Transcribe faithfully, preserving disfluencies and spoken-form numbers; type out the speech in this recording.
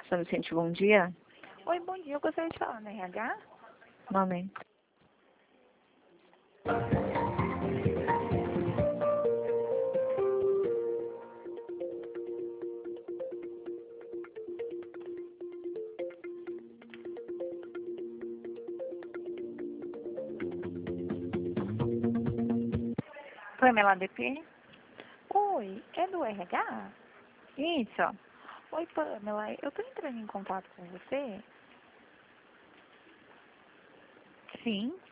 São Vicente, bom dia. Oi, bom dia. Eu gostaria de falar no R H. Momento. Pamela D P? Oi, é do R H? Isso. Oi, Pamela. Eu tô entrando em contato com você Sim.